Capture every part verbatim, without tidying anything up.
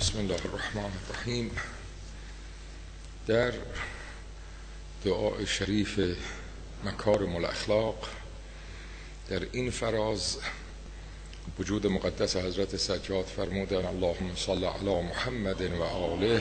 بسم الله الرحمن الرحیم. در دعای شریف مکارم الاخلاق در این فراز وجود مقدس حضرت سجاد فرمودن اللهم صل علی محمد و آله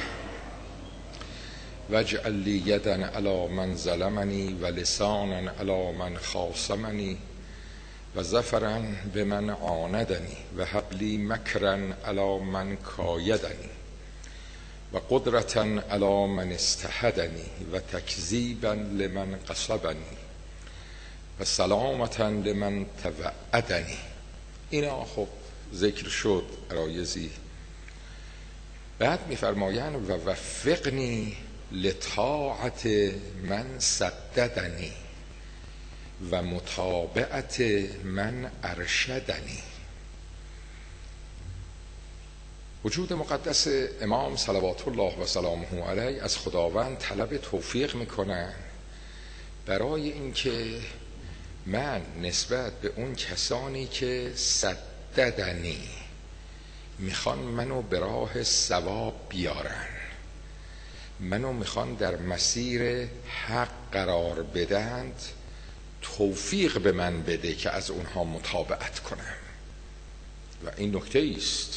واجعل لی یدا علی من ظلمنی و لسانا علی من خاصمنی و ظفرا بمن عاندنی و هب لی مکرا علی من کایدنی و قدرتا علی من استحدنی و تکذیبا لمن قصبنی و سلامتا لمن توعدنی. اینا خب ذکر شد عرایزی. بعد میفرمایند و وفقنی لطاعت من سددنی و متابعت من ارشدنی. وجود مقدس امام صلوات الله و سلامه علیه از خداوند طلب توفیق میکنن برای اینکه من نسبت به اون کسانی که سددنی میخوان منو به راه ثواب بیارن، منو میخوان در مسیر حق قرار بدند، توفیق به من بده که از اونها متابعت کنم. و این نکته است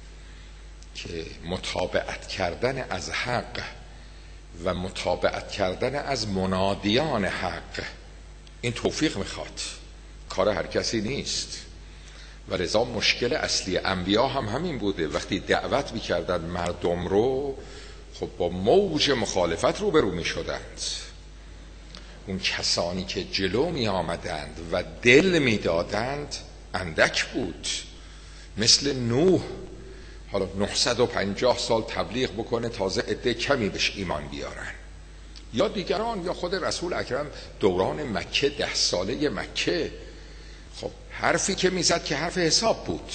که متابعت کردن از حق و متابعت کردن از منادیان حق این توفیق میخواد، کار هر کسی نیست. و لذا مشکل اصلی انبیا هم همین بوده، وقتی دعوت میکردن مردم رو خب با موج مخالفت روبرو میشدند. اون کسانی که جلو می آمدند و دل می دادند اندک بود. مثل نوح، حالا نهصد و پنجاه سال تبلیغ بکنه تازه عده کمی بهش ایمان بیارن، یا دیگران، یا خود رسول اکرم دوران مکه، ده ساله مکه، خب حرفی که میزد که حرف حساب بود.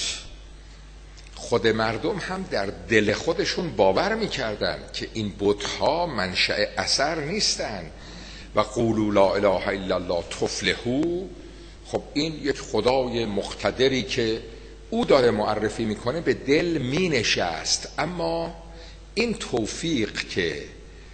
خود مردم هم در دل خودشون باور میکردن که این بت‌ها منشأ اثر نیستن و قولوا لا اله الا الله تفلحوا. خب این یک خدای مقتدری که او داره معرفی میکنه به دل مینشست، اما این توفیق که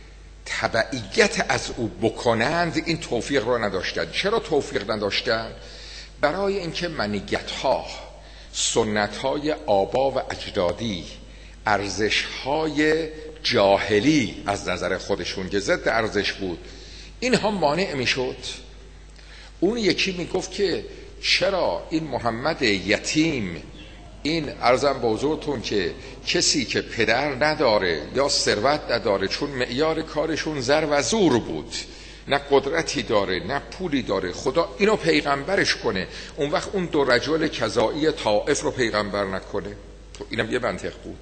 تبعیت از او بکنند این توفیق رو نداشتند. چرا توفیق نداشتند؟ برای اینکه منیت ها، سنت های آبا و اجدادی، ارزش های جاهلی از نظر خودشون که ضد ارزش بود، اینها مانع میشد. اون یکی میگفت که چرا این محمد یتیم، این ارزم به حضورتون که کسی که پدر نداره یا ثروت نداره، چون معیار کارشون زر و زور بود، نه قدرتی داره نه پولی داره، خدا اینو پیغمبرش کنه، اون وقت اون دو رجل کذایی طائف رو پیغمبر نکنه. تو اینم یه منطق بود.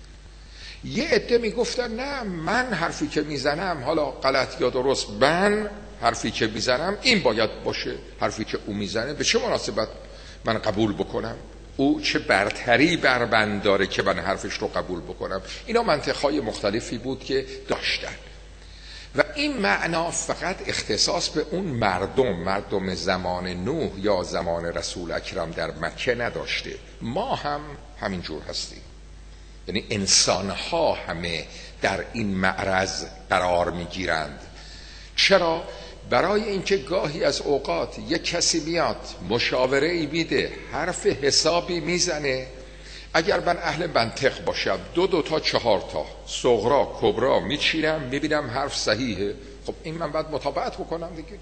یه عده میگفتن نه، من حرفی که میزنم، حالا غلط یا درست، من حرفی که میزنم این باید باشه، حرفی که او میزنه به چه مناسبت من قبول بکنم؟ او چه برتری بر من داره که من حرفش رو قبول بکنم؟ اینا منطقهای مختلفی بود که داشتن. و این معنا فقط اختصاص به اون مردم مردم زمان نوح یا زمان رسول اکرم در مکه نداشته. ما هم همینجور هستیم، یعنی انسانها همه در این معرض قرار میگیرند. چرا؟ برای اینکه گاهی از اوقات یک کسی میاد مشاوره ای میده، حرف حسابی میزنه، اگر من اهل منطق باشم دو دو تا چهار تا صغرا کبرا میچینم، میبینم حرف صحیحه، خب این من باید متابعت بکنم دیگه.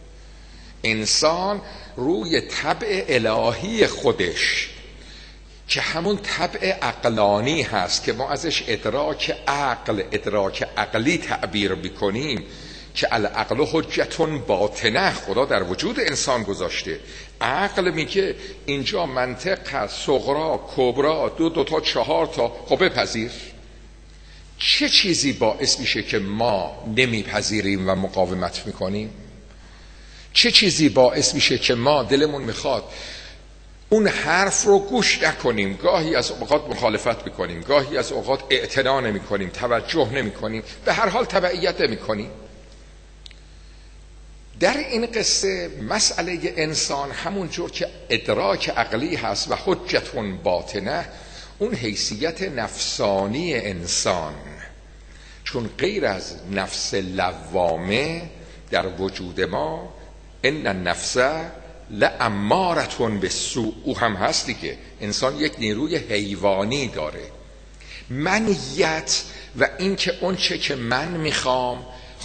انسان روی طبع الهی خودش که همون طبع عقلانی هست که ما ازش ادراک عقل، ادراک عقلی تعبیر بکنیم، که العقل حجتون باطنه خدا در وجود انسان گذاشته. عقل میگه اینجا منطق هست، صغرا کبرا دو دو تا چهار تا، خب بپذیر. چه چیزی باعث میشه که ما نمیپذیریم و مقاومت میکنیم؟ چه چیزی باعث میشه که ما دلمون میخواد اون حرف رو گوش نکنیم، گاهی از اوقات مخالفت میکنیم، گاهی از اوقات اعتنا نمیکنیم، توجه نمیکنیم، به هر حال تبعیت نمیکنیم؟ در این قصه مسئله انسان همون جور که ادراک عقلی هست و حجتون باطنه، اون حیثیت نفسانی انسان، چون غیر از نفس لوامه در وجود ما ان النفس لاماره بالسوء، او هم هستی که انسان یک نیروی حیوانی داره. منیت و این که اون چه که من میخوام،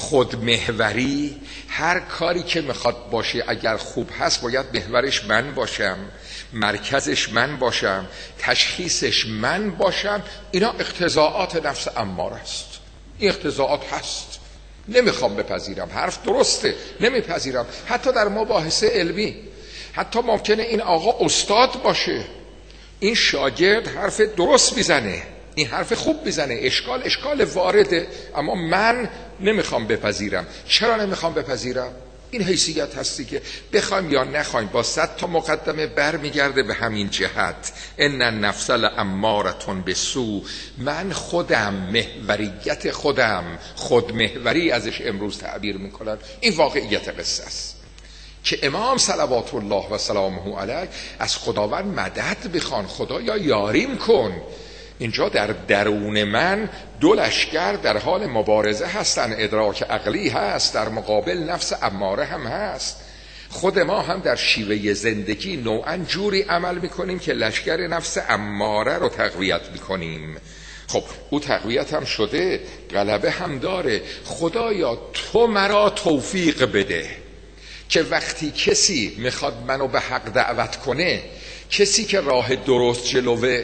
خودمحوری، هر کاری که میخواد باشه اگر خوب هست باید محورش من باشم، مرکزش من باشم، تشخیصش من باشم، اینا اقتضاعات نفس اماره است. این اقتضاعات هست، نمیخوام بپذیرم، حرف درسته نمیپذیرم. حتی در مباحثه علمی، حتی ممکنه این آقا استاد باشه، این شاگرد حرف درست میزنه، این حرف خوب میزنه، اشکال اشکال وارده، اما من نمیخوام بپذیرم. چرا نمیخوام بپذیرم؟ این حیثیت هستی که بخوایم یا نخوایم با صد تا مقدمه برمیگرده به همین جهت. ان النفس لاماره بالسوء، من خودم، محوریت خودم، خودمحوری ازش امروز تعبیر میکنن. این واقعیت قصه است که امام صلوات الله و سلامه علیه از خداوند مدد بخوان، خدایا یاریم کن. اینجا در درون من دو لشکر در حال مبارزه هستن، ادراک عقلی هست، در مقابل نفس اماره هم هست. خود ما هم در شیوه زندگی نوعا جوری عمل میکنیم که لشکر نفس اماره رو تقویت میکنیم. خب او تقویت هم شده، غلبه هم داره. خدایا تو مرا توفیق بده که وقتی کسی میخواد منو به حق دعوت کنه، کسی که راه درست جلوه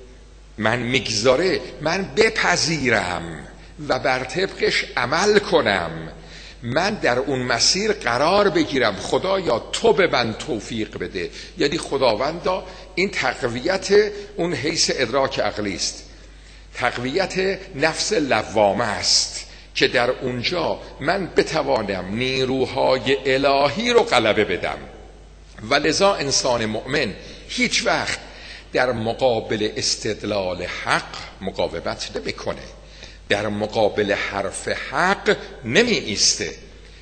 من میگذاره، من بپذیرم و بر طبقش عمل کنم، من در اون مسیر قرار بگیرم. خدایا تو به من توفیق بده. یعنی خداوندا این تقویت اون حیث ادراک عقلی است، تقویت نفس لوامه است که در اونجا من بتوانم نیروهای الهی رو غلبه بدم. و لذا انسان مؤمن هیچ وقت در مقابل استدلال حق مقاومت نمیکنه، در مقابل حرف حق نمی ایسته،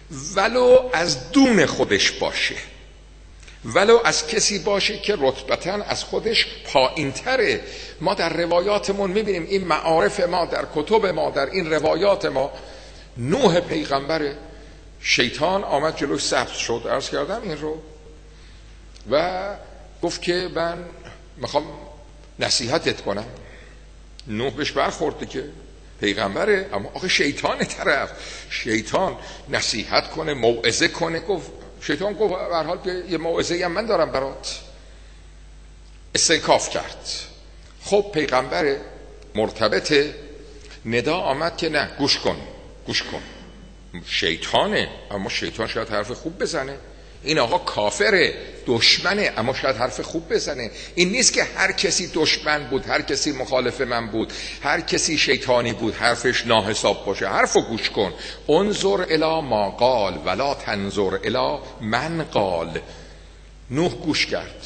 ولو از دون خودش باشه، ولو از کسی باشه که رتبتاً از خودش پایین تره. ما در روایاتمون میبینیم، این معارف ما در کتب ما، در این روایات ما، نوح پیغمبر، شیطان آمد جلوش ثبت شد، عرض کردم این رو، و گفت که من میخوام نصیحتت کنم. نوح بهش برخورده که پیغمبره، اما آخه شیطان طرف، شیطان نصیحت کنه، موعظه کنه. گفت شیطان گفت به هر حال یه موعظه‌ای هم من دارم برات. استنکاف کرد. خب پیغمبر مرتبط ندا آمد که نه، گوش کن گوش کن، شیطانه اما شیطان شاید حرف خوب بزنه، این آقا کافره، دشمنه اما شاید حرف خوب بزنه. این نیست که هر کسی دشمن بود، هر کسی مخالف من بود، هر کسی شیطانی بود حرفش ناحساب باشه. حرفو گوش کن. انظر الی ما قال ولا تنظر الی من قال. نوح گوش کرد.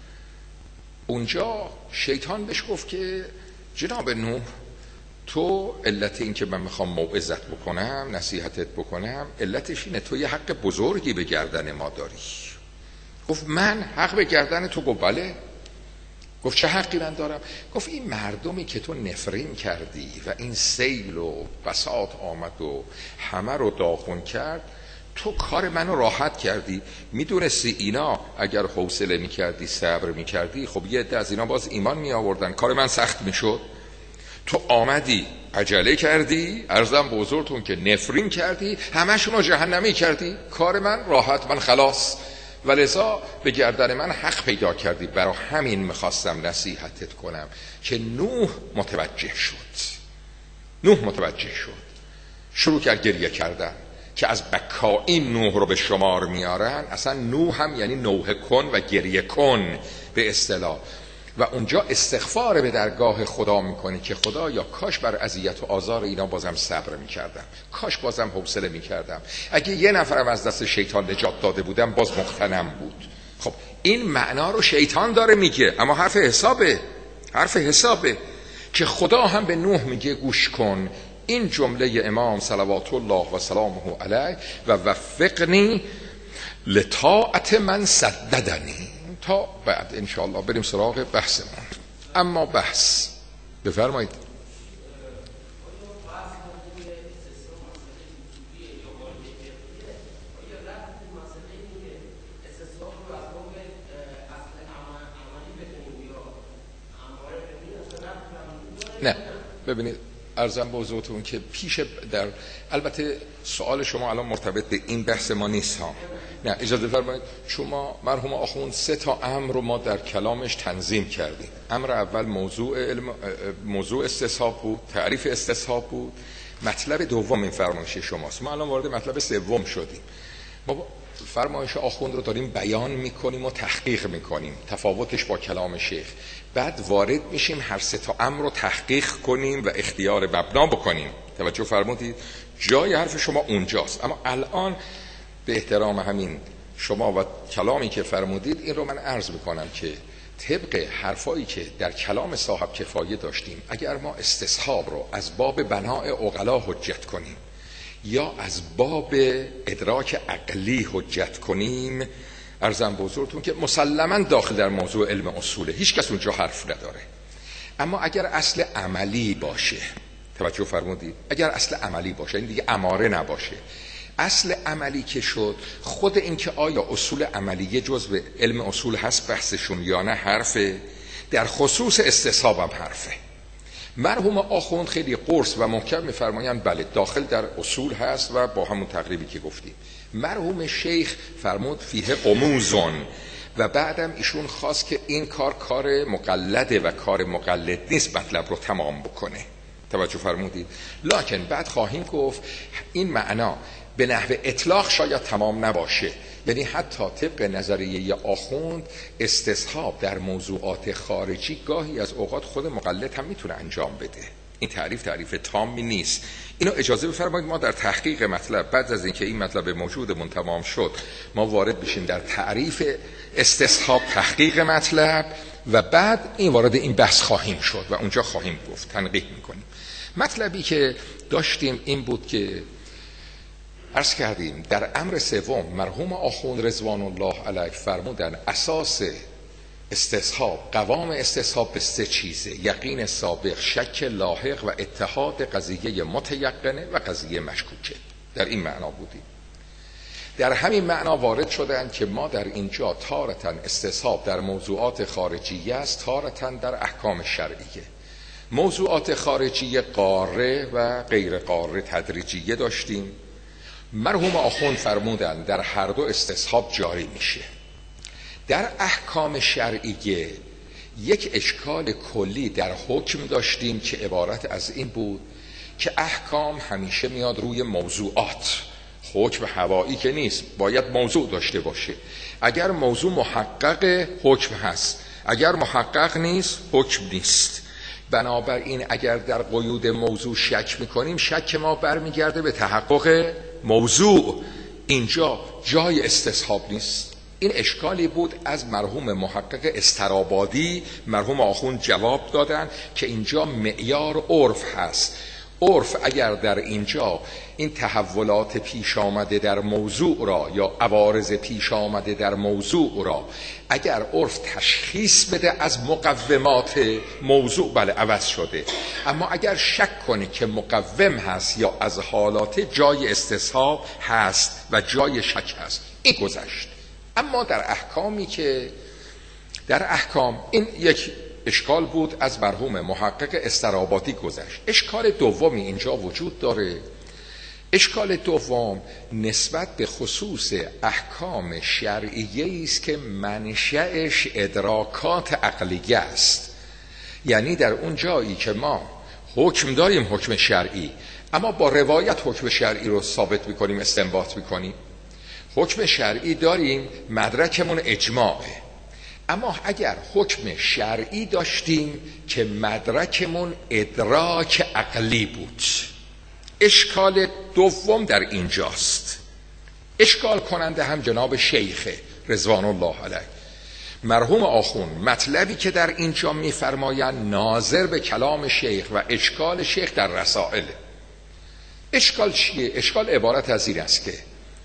اونجا شیطان بهش گفت که جناب نوح، تو علت این که من میخوام موعظت بکنم، نصیحتت بکنم، علتش اینه تو یه حق بزرگی به گردن ما داری. گفت من حق به گردن تو؟ گفت بله. گفت چه حقی من دارم؟ گفت این مردمی که تو نفرین کردی و این سیل و بساط آمد و همه رو داغون کرد، تو کار منو راحت کردی. میدونستی اینا اگر حوصله میکردی، صبر میکردی، خب یه عده از اینا باز ایمان میآوردن، کار من سخت میشد. تو آمدی عجله کردی، عرضم به حضورتون که نفرین کردی، همشون رو جهنمی کردی، کار من راحت، من خلاص، و لذا به گردن من حق پیدا کردی. برای همین میخواستم نصیحتت کنم. که نوح متوجه شد. نوح متوجه شد، شروع کرد گریه کردن که از بکائین نوح رو به شمار میارن. اصلا نوح هم یعنی نوحه کن و گریه کن به اصطلاح. و اونجا استغفار به درگاه خدا میکنه که خدا یا کاش بر اذیت و آزار اینا بازم صبر میکردم، کاش بازم حوصله میکردم، اگه یه نفرم از دست شیطان نجات داده بودم باز مغتنم بود. خب این معنا رو شیطان داره میگه، اما حرف حسابه، حرف حسابه که خدا هم به نوح میگه گوش کن. این جمله امام صلوات الله و سلامه علیه و وفقنی لطاعت من سددنی. تا بعد انشاءالله بریم سراغ بحثمون. اما بحث بفرمایید. نه ببینید عرضم به حضورتون که پیش در البته سوال شما الان مرتبط به این بحث ما نیست ها. نه اجازه فرمایید، شما مرحوم آخوند سه تا امر رو ما در کلامش تنظیم کردیم. امر اول موضوع علم موضوع استصحاب بود، تعریف استصحاب بود. مطلب دوم این فرمایش شماست. ما الان وارد مطلب سوم شدیم. ما فرمایش آخوند رو داریم بیان میکنیم و تحقیق میکنیم، تفاوتش با کلام شیخ. بعد وارد میشیم هر سه تا امر رو تحقیق کنیم و اختیار مبنا بکنیم. توجه فرمودید؟ جای حرف شما اونجاست. اما الان به احترام همین شما و کلامی که فرمودید این رو من عرض میکنم که طبق حرفایی که در کلام صاحب کفایه داشتیم، اگر ما استصحاب رو از باب بناء عقلا حجت کنیم یا از باب ادراک عقلی حجت کنیم، عرضم به حضورتون که مسلماً داخل در موضوع علم اصوله، هیچ کس اونجا حرف نداره. اما اگر اصل عملی باشه، توجه فرمودید، اگر اصل عملی باشه، این دیگه اماره نباشه، اصل عملی که شد، خود این که آیا اصول عملیه جزء علم اصول هست بحثشون یا نه حرفه، در خصوص استصحاب هم حرفه. مرحوم آخوند خیلی قرص و محکم میفرمایند بله داخل در اصول هست و با همون تقریبی که گفتیم. مرحوم شیخ فرمود فیه قموزون و بعدم ایشون خواست که این کار کار مقلده و کار مقلد نیست مطلب رو تمام بکنه. توجه فرمودید؟ لکن بعد خواهیم گفت این معنا به نحو اطلاق شاید تمام نباشه، یعنی حتی طبق نظریه آخوند استصحاب در موضوعات خارجی گاهی از اوقات خود مقلد هم میتونه انجام بده. این تعریف تعریف تامی نیست. اینو اجازه بفرمایید ما در تحقیق مطلب بعد از اینکه این مطلب موجودمون تمام شد ما وارد بشیم در تعریف استصحاب، تحقیق مطلب و بعد این وارد این بحث خواهیم شد و اونجا خواهیم گفت، تنقیح میکنیم. مطلبی که داشتیم این بود که عرض کردیم در امر سوم مرحوم آخوند رضوان الله علیه فرمودن اساس استصحاب، قوام استصحاب به سه چیزه: یقین سابق، شک لاحق و اتحاد قضیه متیقنه و قضیه مشکوکه. در این معنا بودیم. در همین معنا وارد شدن که ما در اینجا تارتاً استصحاب در موضوعات خارجیه است، تارتاً در احکام شرعیه. موضوعات خارجی قاره و غیر قاره تدریجیه داشتیم. مرحوم آخوند فرمودن در هر دو استصحاب جاری میشه. در احکام شرعیه یک اشکال کلی در حکم داشتیم که عبارت از این بود که احکام همیشه میاد روی موضوعات، حکم هوایی که نیست، باید موضوع داشته باشه. اگر موضوع محقق حکم هست، اگر محقق نیست حکم نیست. بنابراین اگر در قیود موضوع شک میکنیم شک ما برمیگرده به تحقق موضوع، اینجا جای استصحاب نیست. این اشکالی بود از مرحوم محقق استرابادی. مرحوم آخوند جواب دادن که اینجا معیار عرف هست. عرف اگر در اینجا این تحولات پیش آمده در موضوع را یا عوارض پیش آمده در موضوع را اگر عرف تشخیص بده از مقومات موضوع، بله عوض شده. اما اگر شک کنه که مقوم هست یا از حالات، جای استصحاب هست و جای شک هست. این گذشت. اما در احکامی که در احکام این یک اشکال بود از مرحوم محقق استرابادی گذشت. اشکال دومی اینجا وجود داره. اشکال دوم نسبت به خصوص احکام شرعیه است که منشأش ادراکات عقلیه است. یعنی در اون جایی که ما حکم داریم، حکم شرعی، اما با روایت حکم شرعی رو ثابت میکنیم، استنباط میکنیم. حکم شرعی داریم، مدرکمون اجماعه. اما اگر حکم شرعی داشتیم که مدرکمون ادراک عقلی بود، اشکال دوم در اینجاست. اشکال کننده هم جناب شیخ رضوان الله علیه. مرحوم آخوند مطلبی که در اینجا میفرمایند ناظر به کلام شیخ و اشکال شیخ در رسائل. اشکال چیه؟ اشکال عبارت از این است که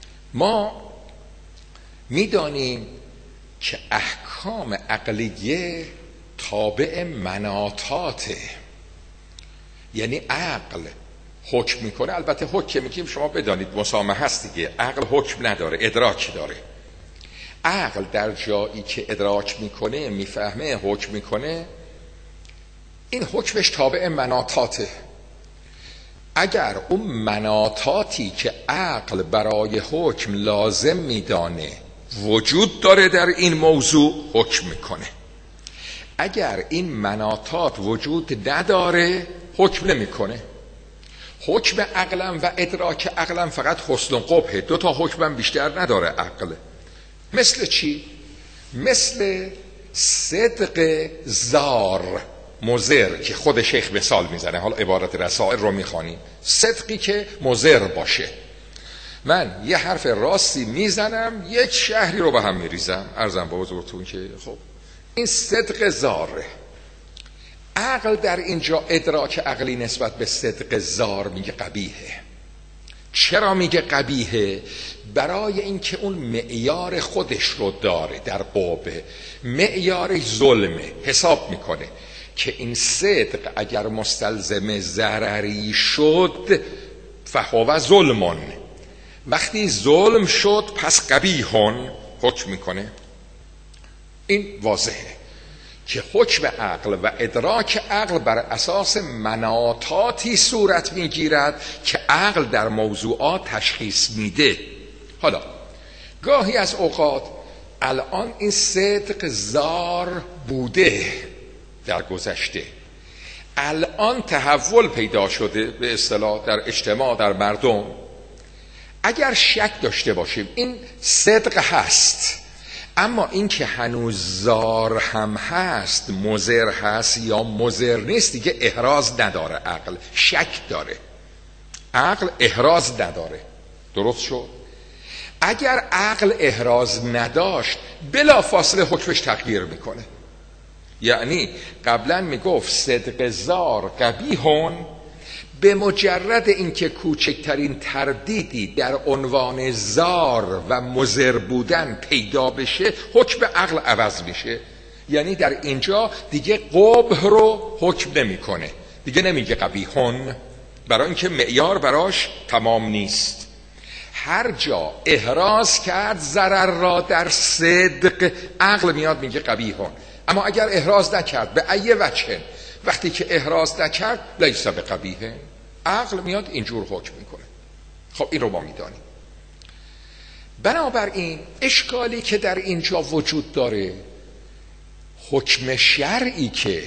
ما میدانیم که احکام عقلیه تابع مناطاته، یعنی عقل حکم میکنه. البته حکم میگیم شما بدانید مسامحه هست دیگه، عقل حکم نداره، ادراک داره. عقل در جایی که ادراک میکنه، میفهمه، حکم میکنه، این حکمش تابع مناطاته. اگر اون مناطاتی که عقل برای حکم لازم میدانه وجود داره در این موضوع، حکم میکنه. اگر این مناطات وجود نداره، حکم نمیکنه. حکم عقلم و ادراک عقلم فقط حسن و قبحه، دو تا حکمم بیشتر نداره عقل. مثل چی؟ مثل صدق زار مضر که خود شیخ مثال میزنه، حالا عبارت رسائل رو میخوانیم. صدقی که مضر باشه، من یه حرف راستی میزنم یک شهری رو به هم میریزم، عرضم با حضورتون که خب این صدق زاره. عقل در اینجا ادراک عقلی نسبت به صدق زار میگه قبیحه. چرا میگه قبیحه؟ برای اینکه اون معیار خودش رو داره در قوه، معیار ظلمه، حساب میکنه که این صدق اگر مستلزم ضرری شد فهو ظلمون، وقتی ظلم شد پس قبیحون، حکم میکنه. این واضحه که حکم عقل و ادراک عقل بر اساس مناطاتی صورت میگیرد که عقل در موضوعات تشخیص میده. حالا گاهی از اوقات الان این صدق زار بوده در گذشته، الان تحول پیدا شده به اصطلاح در اجتماع، در مردم. اگر شک داشته باشیم این صدق هست، اما این که هنوز زار هم هست، مضر هست یا مضر نیست، دیگه احراز نداره. عقل شک داره، عقل احراز نداره. درست شد؟ اگر عقل احراز نداشت بلا فاصله حکمش تغییر میکنه. یعنی قبلا میگفت صدق زار قبیحون، به مجرد اینکه کوچکترین تردیدی در عنوان زار و مضر بودن پیدا بشه، حکم عقل عوض میشه. یعنی در اینجا دیگه قبح رو حکم نمیکنه، دیگه نمیگه قبیحون، برای اینکه معیار براش تمام نیست. هر جا احراز کرد ضرر را در صدق، عقل میاد میگه قبیحون. اما اگر احراز نکرد به ای وجه، وقتی که احراز نکرد لیس بقبیحه، عقل میاد اینجور حکم میکنه. خب این رو ما میدانیم. بنابراین اشکالی که در اینجا وجود داره، حکم شرعی که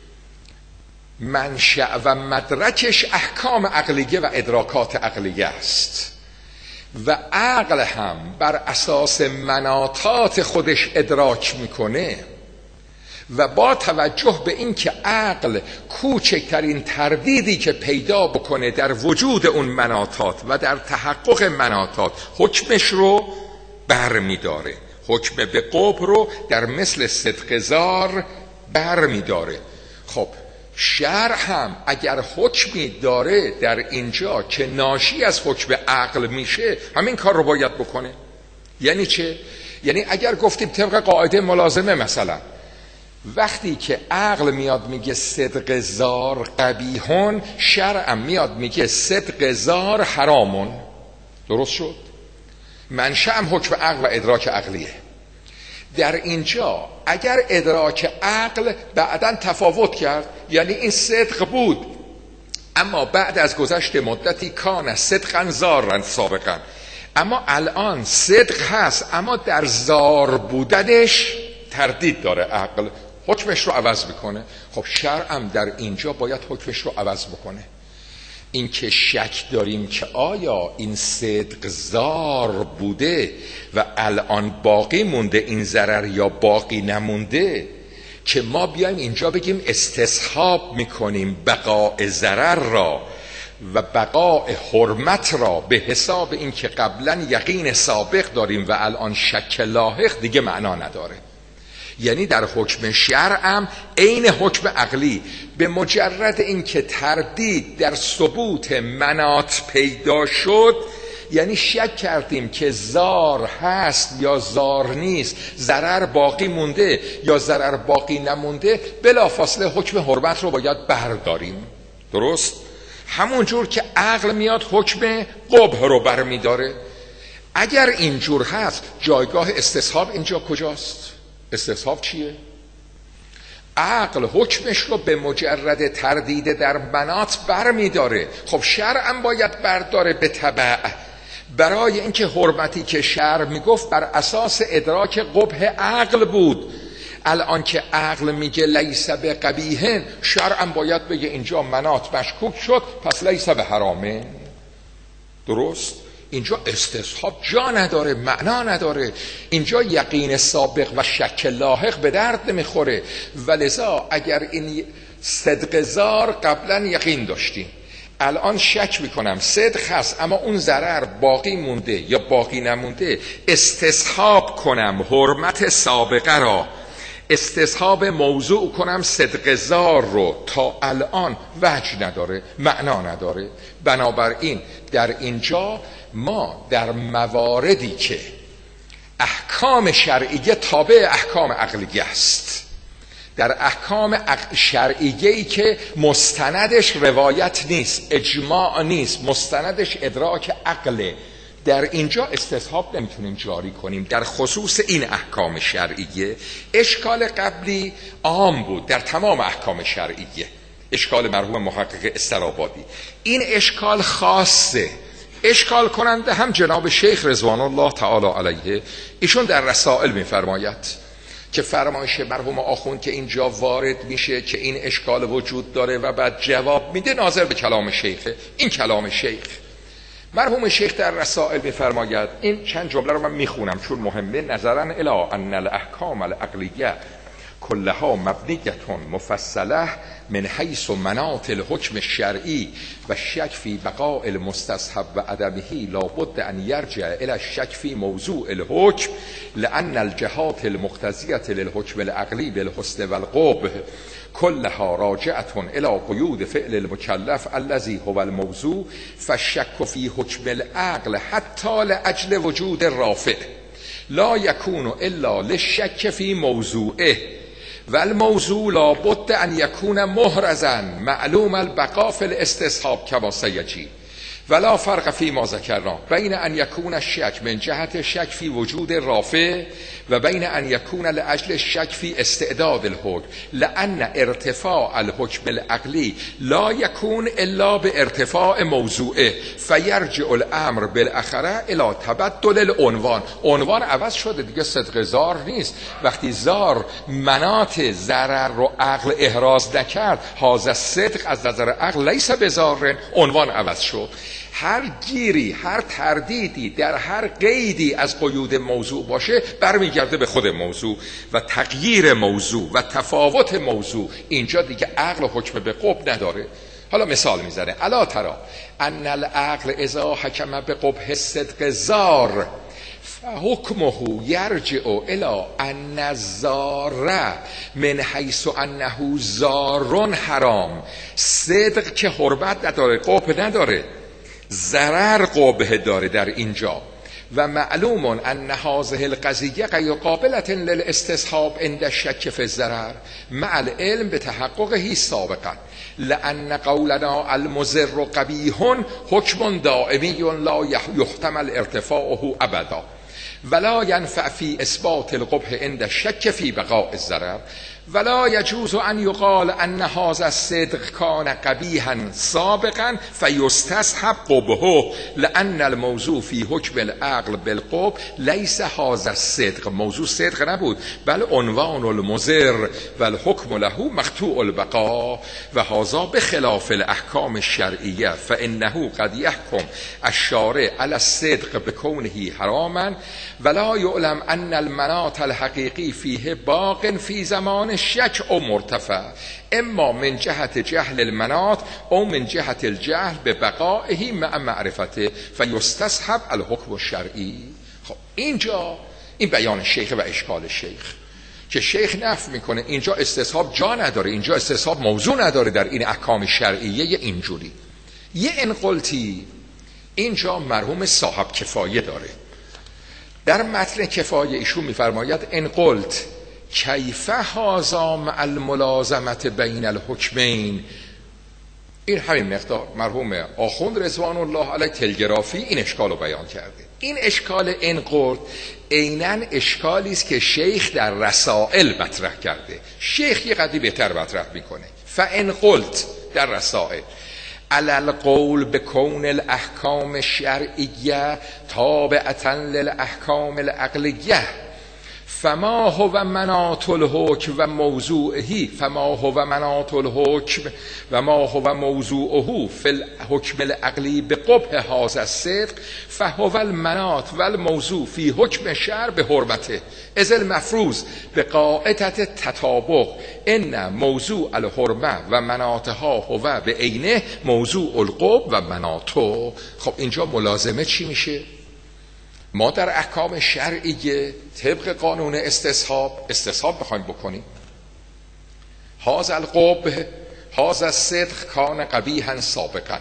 منشأ و مدرکش احکام عقلیه و ادراکات عقلیه است و عقل هم بر اساس مناطات خودش ادراک میکنه و با توجه به این که عقل کوچکترین تردیدی که پیدا بکنه در وجود اون مناطات و در تحقق مناطات، حکمش رو بر میداره، حکم به قبح رو در مثل صدق زار بر میداره. خب شرع هم اگر حکمی داره در اینجا که ناشی از حکم عقل میشه، همین کار رو باید بکنه. یعنی چه؟ یعنی اگر گفتیم طبق قاعده ملازمه، مثلا وقتی که عقل میاد میگه صدق زار قبیحون، شرع میاد میگه صدق زار حرامون. درست شد؟ منشأ هم حکم عقل و ادراک عقلیه. در اینجا اگر ادراک عقل بعداً تفاوت کرد، یعنی این صدق بود اما بعد از گذشت مدتی کان صدقاً زارن سابقاً، اما الان صدق هست اما در زار بودنش تردید داره، عقل حکمش رو عوض میکنه. خب شرع هم در اینجا باید حکمش رو عوض بکنه. این که شک داریم که آیا این صدق زار بوده و الان باقی مونده این ضرر یا باقی نمونده، که ما بیایم اینجا بگیم استصحاب میکنیم بقاء ضرر را و بقاء حرمت را به حساب این که قبلا یقین سابق داریم و الان شک لاحق، دیگه معنا نداره. یعنی در حکم شرعم عین حکم عقلی، به مجرد اینکه تردید در ثبوت مناط پیدا شد، یعنی شک کردیم که زار هست یا زار نیست، ضرر باقی مونده یا ضرر باقی نمونده، بلافاصله حکم حرمت رو باید برداریم. درست؟ همون جور که عقل میاد حکم قبح رو برمیداره. اگر اینجور هست جایگاه استصحاب اینجا کجاست؟ استصحاب چیه؟ عقل حکمش رو به مجرد تردید در مناط برمیداره. خب شرعا باید برداره به تبع، برای اینکه حرمتی که شرع میگفت بر اساس ادراک قبح عقل بود. الان که عقل میگه لیس به قبیح، شرعا باید بگه اینجا مناط مشکوک شد پس لیس به حرامه. درست؟ اینجا استصحاب جا نداره، معنا نداره. اینجا یقین سابق و شک لاحق به درد نمیخوره. ولذا اگر این صدق زار قبلا یقین داشتیم، الان شک میکنم صدق هست اما اون ضرر باقی مونده یا باقی نمونده، استصحاب کنم حرمت سابقه را، استصحاب موضوع کنم صدق زار رو، تا الان وجه نداره، معنا نداره. بنابراین در اینجا ما در مواردی که احکام شرعیه تابع احکام عقلیه است، در احکام شرعیه‌ای که مستندش روایت نیست، اجماع نیست، مستندش ادراک عقله، در اینجا استصحاب نمیتونیم جاری کنیم. در خصوص این احکام شرعیه اشکال قبلی عام بود در تمام احکام شرعیه، اشکال مرحوم محقق استرابادی. این اشکال خاصه، اشکال کننده هم جناب شیخ رضوان الله تعالی علیه. ایشون در رسائل میفرماید که فرمایش مرحوم آخوند که اینجا وارد میشه که این اشکال وجود داره و بعد جواب میده ناظر به کلام شیخه. این کلام شیخ، مرحوم شیخ در رسائل میفرماید، این چند جمله رو من میخونم چون مهمه، نظرا الی ان الاحکام العقلیه کلها مبنیتون مفصله من حیث مناط الحکم الشرعی و شک فی بقاء المستصحب و عدمه لابد ان یرجع الى الشک فی موضوع الحکم لان الجهات المقتضیه للحکم العقلی بالحسن والقبح كلها راجعة الى قيود فعل المكلف الذي هو الموضوع فالشك في حكم العقل حتى لاجل وجود الرافع لا يكون الا للشك في موضوعه والموضوع لابد ان يكون محرزا معلوم البقاء في الاستصحاب كما سيجي ولا فرق فيما ذكرنا بين ان يكون الشك من جهة الشك في وجود الرافع و بین ان یکون لاجل الشک فی استعداد الحکم لان ارتفاع الحکم العقلی لا یکون الا به ارتفاع موضوعه فیرجع الامر بالاخره الی تبدل العنوان. عنوان عوض شده دیگه، صدق زار نیست. وقتی زار مناط ضرر رو عقل احراز نکرد، هذا صدق از نظر عقل لیس بزار، عنوان عوض شد. هر گیری، هر تردیدی در هر قیدی از قیود موضوع باشه برمیگرده به خود موضوع و تغییر موضوع و تفاوت موضوع. اینجا دیگه عقل حکم به قبح نداره. حالا مثال میزنه، الا ترى ان العقل اذا حکم به قبح الصدق زار فحکمه یرجع الى ان الزار من حیث انه زار حرام. صدق که حرمت نداره، قبح نداره، ضرر قبح داره در اینجا. و معلوم ان هذه القضیه غیر قابلة للاستصحاب عند الشک فی الضرر مع العلم بتحققه سابقا لان قولنا المضر قبیح حکم دائمی لا یحتمل ارتفاعه ابدا ولا ينفع في اثبات القبح عند الشك في بقاء الضرر ولا يجوز ان يقال ان هذا الصدق كان قبيحا سابقا فيستصحب قبحه لان الموضوع في حكم العقل بالقبح ليس هذا الصدق. موضوع صدق نبود بل عنوان المضر والحكم له مقطوع البقاء وهذا بخلاف الاحكام الشرعيه فانه قد يحكم الشارع على الصدق بكونه حراما ولا يعلم ان المناط الحقيقي فيه باق في زمان الشك او مرتفع اما من جهت جهل المناط او من جهت الجهل ببقائه مع معرفته فيستصحب الحكم الشرعي. خب اینجا این بیان شیخ و اشکال شیخ که شیخ نفی میکنه اینجا استصحاب جا نداره، اینجا استصحاب موضوع نداره در این احکام شرعیه اینجوری. یه انقلتی اینجا مرحوم صاحب کفایه داره. در متن کفایه ایشون میفرماید ان قلت کیف هذا مع الملازمه بین الحکمین. این همین مقدار مرحوم آخوند رضوان الله علیه تلگرافی این اشکال رو بیان کرده. این اشکال ان قلت عیناً اشکالی است که شیخ در رسائل مطرح کرده. شیخ یه قدری بهتر مطرح میکنه. فان قلت در رسائل علی القول بکون الاحکام الشرعیه تابعة للاحکام العقلیه فما هو مناط الحکم و موضوعه فما هو مناط الحکم و ما هو موضوعه فی الحکم العقلی بقبح هذا الصدق فهو المناط و الموضوع فی حکم شرع به حرمته اذ المفروض بقاعدة تطابق ان موضوع الحرمه و مناطها هو به عینه موضوع القبح و مناطه. خب اینجا ملازمه چی میشه؟ ما در احکام شرعیه طبق قانون استصحاب استصحاب بخوایم بکنیم هذا القبح هذا الصدق کان قبیحا سابقا،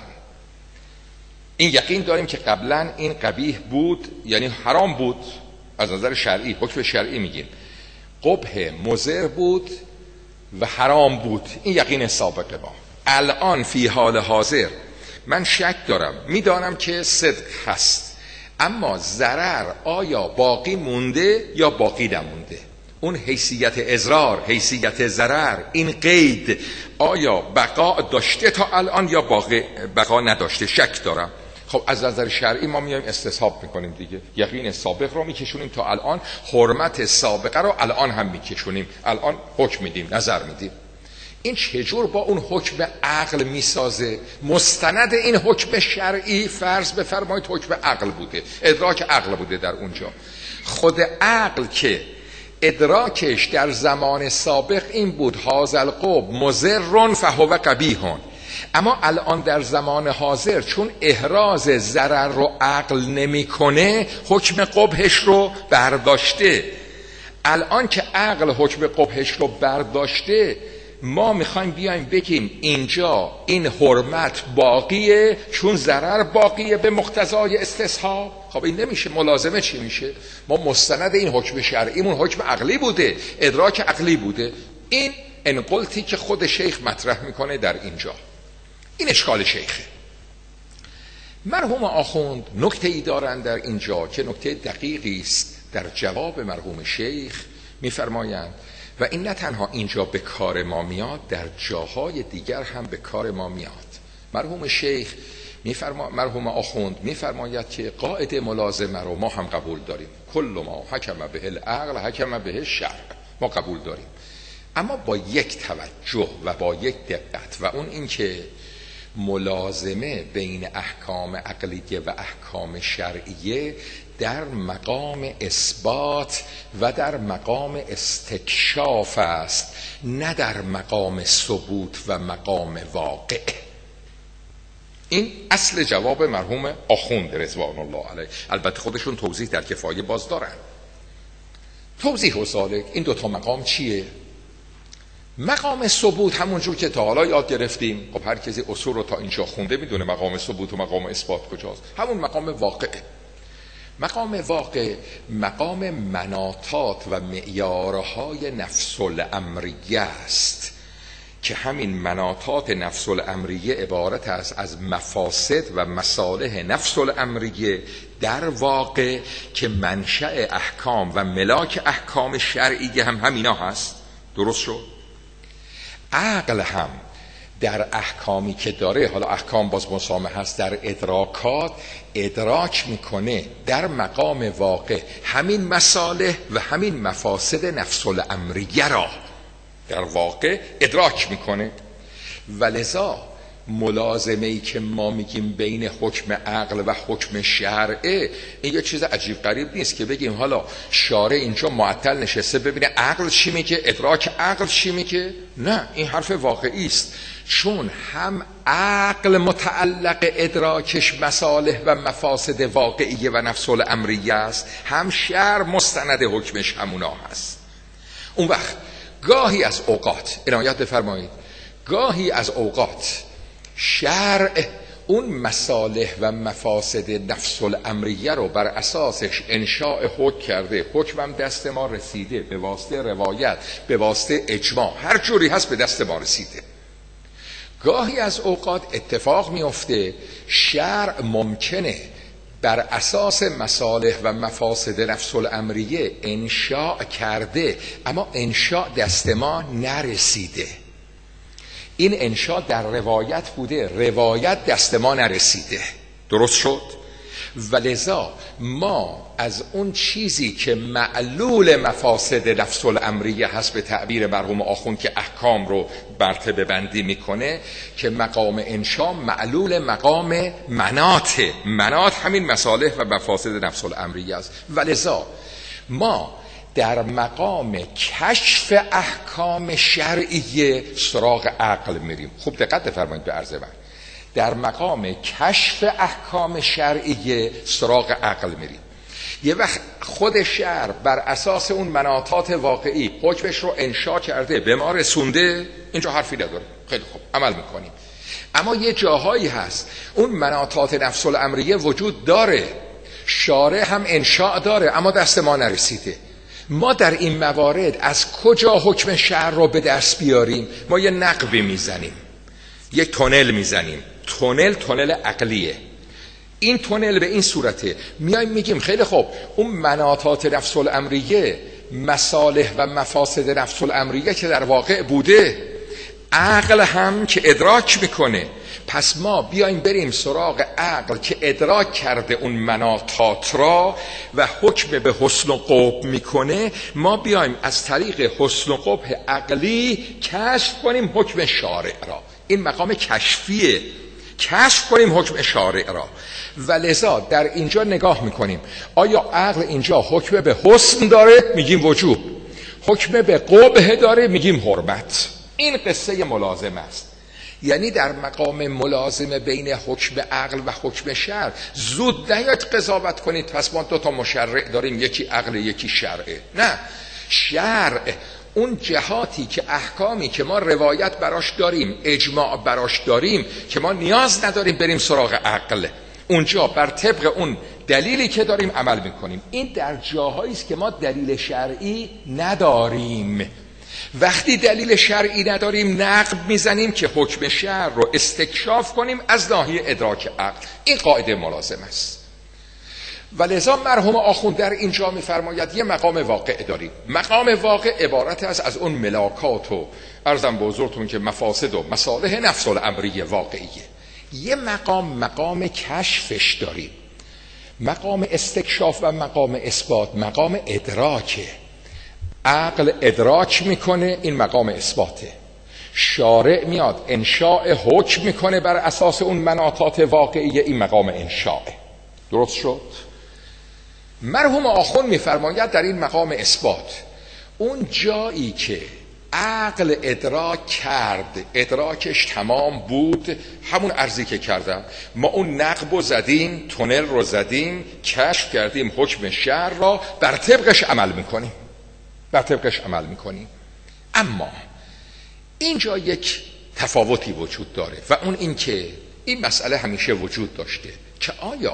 این یقین داریم که قبلا این قبیح بود، یعنی حرام بود از نظر شرعی، حکم شرعی میگیم قبح مضر بود و حرام بود، این یقین سابقه ما. الان فی حال حاضر من شک دارم، میدانم که صدق هست اما ضرر آیا باقی مونده یا باقی نمونده؟ اون حیثیت اضرار، حیثیت ضرر، این قید آیا بقا داشته تا الان یا باقی بقا نداشته؟ شک دارم. خب از نظر شرعی ما میایم استصحاب میکنیم دیگه، یقین سابق رو میکشونیم تا الان، حرمت سابقه رو الان هم میکشونیم، الان حکم میدیم، نظر میدیم. این چجور با اون حکم عقل میسازه؟ مستند این حکم شرعی فرض بفرمایید حکم عقل بوده، ادراک عقل بوده در اونجا. خود عقل که ادراکش در زمان سابق این بود هذا القبح مضر فهو قبیح، اما الان در زمان حاضر چون احراز ضرر رو عقل نمیکنه حکم قبحش رو برداشته. الان که عقل حکم قبحش رو برداشته ما میخوایم بیایم بگیم اینجا این حرمت باقیه چون ضرر باقیه به مقتضای استصحاب. خب این نمیشه، ملازمه چی میشه؟ ما مستند این حکم شرعیمون حکم عقلی بوده، ادراک عقلی بوده. این انقلتی که خود شیخ مطرح میکنه در اینجا، این اشکال شیخه. مرحوم آخوند نکته ای دارن در اینجا که نکته دقیقی است در جواب مرحوم شیخ، میفرمایند و این نه تنها اینجا به کار ما میاد، در جاهای دیگر هم به کار ما میاد. مرحوم شیخ میفرما مرحوم آخوند میفرماید که قاعده ملازمه رو ما هم قبول داریم، کل ما حکم به العقل حکم به الشرع، ما قبول داریم، اما با یک توجه و با یک دقت، و اون این که ملازمه بین احکام عقلیه و احکام شرعیه در مقام اثبات و در مقام استکشاف است، نه در مقام ثبوت و مقام واقع. این اصل جواب مرحوم آخوند رضوان الله علیه. البته خودشون توضیح در کفایه باز دارن. توضیح و سالک این دوتا مقام چیه؟ مقام ثبوت همونجور که تا حالا یاد گرفتیم، خب هر کسی اصول رو تا اینجا خونده میدونه مقام ثبوت و مقام اثبات کجاست، همون مقام واقعه. مقام واقع مقام مناطات و معیارهای نفس الامریه است که همین مناطات نفس الامریه عبارت است از مفاسد و مصالح نفس الامریه در واقع که منشأ احکام و ملاک احکام شرعیه هم همینا هست. درست شد؟ عقل هم در احکامی که داره، حالا احکام باز مسامح هست، در ادراکات ادراک میکنه در مقام واقع همین مصالح و همین مفاسد نفس الامریه را در واقع ادراک میکنه. ولذا ملازمه‌ای که ما میگیم بین حکم عقل و حکم شرعه، این یه چیز عجیب غریب نیست که بگیم حالا شارع اینجا معطل نشسته ببینه عقل چی میگه، ادراک عقل چی میگه. نه، این حرف واقعی است، چون هم عقل متعلق ادراکش مصالح و مفاسد واقعیه و نفس الامریه است، هم شرع مستند حکمش همونا هست. اون وقت گاهی از اوقات عنایت بفرمایید، گاهی از اوقات شرع اون مصالح و مفاسد نفس الامریه رو بر اساسش انشاء حکم کرده. حکمم دست ما رسیده به واسطه روایت، به واسطه اجماع، هر جوری هست به دست ما رسیده. گاهی از اوقات اتفاق میفته شرع ممکنه بر اساس مصالح و مفاسد نفس الامریه انشاء کرده، اما انشاء دست ما نرسیده. این انشاء در روایت بوده، روایت دست ما نرسیده. درست شد؟ ولذا ما از اون چیزی که معلول مفاسد نفس الامریه هست، به تعبیر مرحوم آخوند که احکام رو مرتبه بندی میکنه، که مقام انشاء معلول مقام مناط، مناط همین مصالح و مفاسد نفس الامریه است. ولذا ما در مقام کشف احکام شرعیه سراغ عقل میریم. خوب دقت بفرمایید به عرض من. در مقام کشف احکام شرعیه سراغ عقل میریم. یه وقت خود شرع بر اساس اون مناطات واقعی حکمش رو انشاء کرده، به ما رسونده، اینجا حرفی نداره، خیلی خوب عمل میکنیم. اما یه جاهایی هست اون مناطات نفس الامریه وجود داره، شارع هم انشاء داره، اما دست ما نرسیده. ما در این موارد از کجا حکم شرع رو به دست بیاریم؟ ما یه نقبی میزنیم، یک تونل میزنیم. تونل تونل عقلیه. این تونل به این صورته، میایم میگیم خیلی خوب اون مناطات نفس الامریه، مصالح و مفاسد نفس الامریه که در واقع بوده، عقل هم که ادراک میکنه، پس ما بیایم بریم سراغ عقل که ادراک کرده اون مناطات را و حکم به حسن و قبح میکنه. ما بیایم از طریق حسن و قبح عقلی کشف کنیم حکم شارع را. این مقام کشفیه، کشف کنیم حکم شارع را. و لذا در اینجا نگاه میکنیم آیا عقل اینجا حکم به حسن داره؟ میگیم وجوب. حکم به قبح داره؟ میگیم حرمت. این قصه ملازم است. یعنی در مقام ملازمه بین حکم عقل و حکم شرع زود نیاید قضاوت کنید پس ما دو تا مشرع داریم، یکی عقل یکی شرعه. نه، شرع اون جهاتی که احکامی که ما روایت براش داریم، اجماع براش داریم، که ما نیاز نداریم بریم سراغ عقل، اونجا بر طبق اون دلیلی که داریم عمل میکنیم. این در جاهایی است که ما دلیل شرعی نداریم. وقتی دلیل شرعی نداریم نقب میزنیم که حکم شرع رو استکشاف کنیم از ناحیه ادراک عقل. این قاعده ملازم است. ولذا مرحوم آخوند در اینجا میفرماید یه مقام واقع داریم. مقام واقع عبارت است از اون ملاکات و عرضم به حضورتون که مفاسد و مصالح نفس الامریه واقعیه. یه مقام مقام کشفش داریم، مقام استکشاف و مقام اثبات مقام ادراکه. عقل ادراک میکنه، این مقام اثباته. شارع میاد انشاء حکم میکنه بر اساس اون مناطات واقعیه، این مقام انشاءه. درست شد؟ مرحوم آخوند میفرماید در این مقام اثبات اون جایی که عقل ادراک کرد، ادراکش تمام بود، همون عرضی که کردم، ما اون نقب رو زدیم، تونل رو زدیم، کشف کردیم حکم شرع را، بر طبقش عمل میکنیم بر طبقش عمل میکنیم. اما اینجا یک تفاوتی وجود داره و اون این که این مسئله همیشه وجود داشته که آیا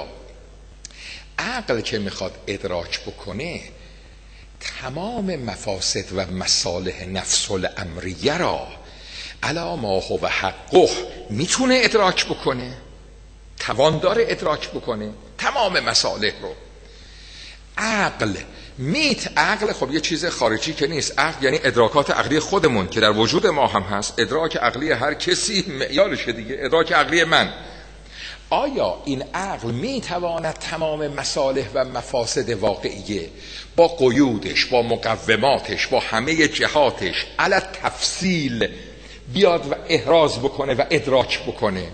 عقل که میخواد ادراک بکنه تمام مفاسد و مصالح نفس الامریه را علی ما هو حقه میتونه ادراک بکنه؟ توان داره ادراک بکنه تمام مصالح رو؟ عقل میت عقل خب یه چیز خارجی که نیست. عقل یعنی ادراکات عقلی خودمون که در وجود ما هم هست. ادراک عقلی هر کسی معیارشه دیگه، ادراک عقلی من. آیا این عقل میتواند تمام مصالح و مفاسد واقعیه با قیودش، با مقوماتش، با همه جهاتش علی تفصیل بیاد و احراز بکنه و ادراک بکنه؟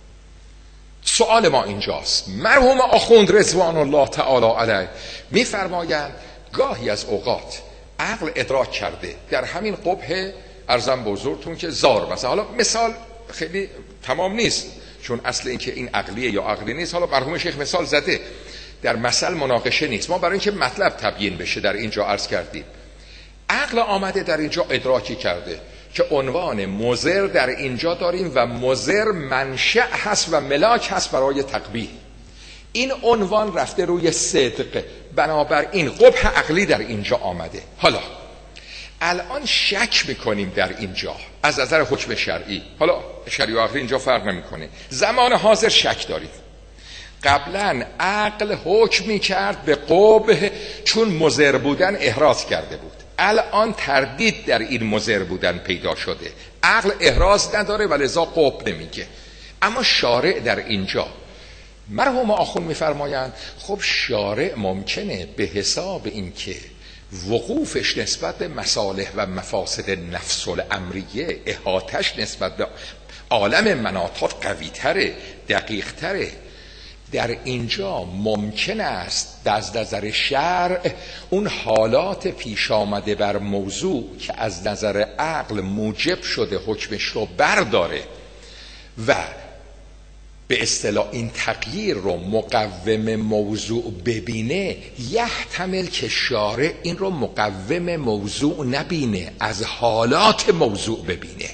سوال ما اینجاست. مرحوم آخوند رضوان الله تعالی علیه میفرمایند گاهی از اوقات عقل ادراک کرده در همین قبح ارزم به حضورتون که زار مثلا، حالا مثال خیلی تمام نیست چون اصل این که این عقلیه یا عقلی نیست، حالا مرحوم شیخ مثال زده، در مثل مناقشه نیست، ما برای اینکه مطلب تبیین بشه در اینجا عرض کردیم. عقل آمده در اینجا ادراکی کرده که عنوان مضر در اینجا داریم و مضر منشأ هست و ملاک هست برای تقبیح. این عنوان رفته روی صدق، بنابراین قبح عقلی در اینجا آمده. حالا الان شک میکنیم در اینجا از نظر حکم شرعی، حالا شرعی و عقلی اینجا فرق نمیکنه، زمان حاضر شک داریم. قبلا عقل حکم میکرد به قبح چون مضر بودن احراز کرده بود، الان تردید در این مضر بودن پیدا شده، عقل احراز نداره و لذا قبح نمیگه. اما شارع در اینجا مرحوم آخوند میفرمایند خب شارع ممکنه به حساب اینکه وقوفش نسبت به مصالح و مفاسد نفس الامریه، احاطش نسبت به عالم مناطات قوی تره، دقیق تره، در اینجا ممکن است از نظر شرع اون حالات پیش آمده بر موضوع که از نظر عقل موجب شده حکمش رو برداره و به اصطلاح این تغییر رو مقوم موضوع ببینه، یحتمل که شارع این رو مقوم موضوع نبینه، از حالات موضوع ببینه.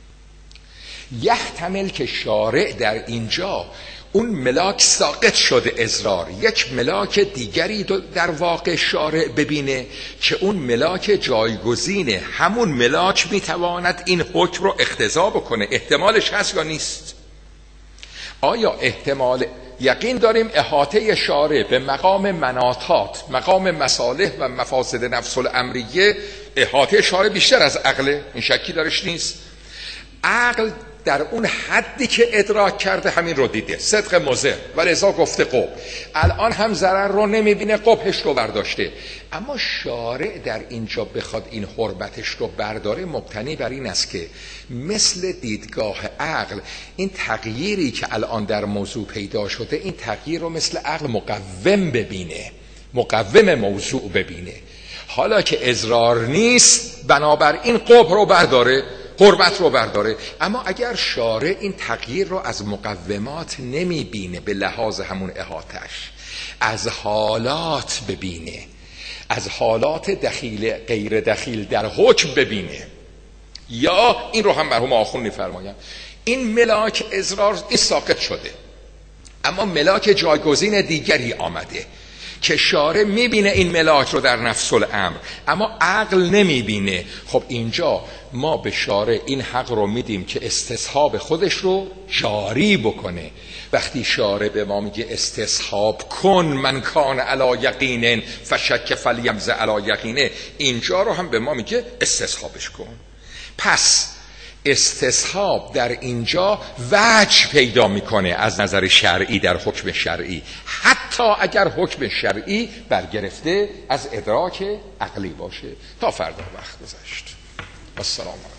یحتمل که شارع در اینجا اون ملاک ساقط شده اضرار، یک ملاک دیگری در واقع شارع ببینه که اون ملاک جایگزینه، همون ملاک میتواند این حکم رو اقتضا بکنه. احتمالش هست یا نیست؟ آیا احتمال یقین داریم احاطه شارع به مقام مناطات، مقام مصالح و مفاسد نفس الامریه، احاطه شارع بیشتر از عقل؟ این شکی درش نیست. عقل در اون حدی که ادراک کرده همین رو دیده، صدق مضر، و لذا گفته قبح. الان هم ضرر رو نمیبینه، قبحش رو برداشته. اما شارع در اینجا بخواد این حرمتش رو برداره، مبتنی بر این است که مثل دیدگاه عقل این تغییری که الان در موضوع پیدا شده، این تغییر رو مثل عقل مقوم ببینه، مقوم موضوع ببینه. حالا که اضرار نیست، بنابراین قبح رو برداره، حرمت رو برداره. اما اگر شارع این تغییر رو از مقومات نمی بینه، به لحاظ همون احاطش، از حالات ببینه، از حالات دخیل غیر دخیل در حکم ببینه، یا این رو هم مرحوم آخوند می‌فرمایند این ملاک اضرار این ساقط شده، اما ملاک جایگزین دیگری آمده که شارع میبینه این ملاک رو در نفس الامر، اما عقل نمیبینه. خب اینجا ما به شارع این حق رو میدیم که استصحاب خودش رو جاری بکنه. وقتی شارع به ما میگه استصحاب کن من کان علی یقین فشک فلیمز علی یقینه، اینجا رو هم به ما میگه استصحابش کن. پس استصحاب در اینجا وجه پیدا میکنه از نظر شرعی در حکم شرعی، حتی اگر حکم شرعی برگرفته از ادراک عقلی باشه. تا فردا وقت گذشت. السلام علیکم.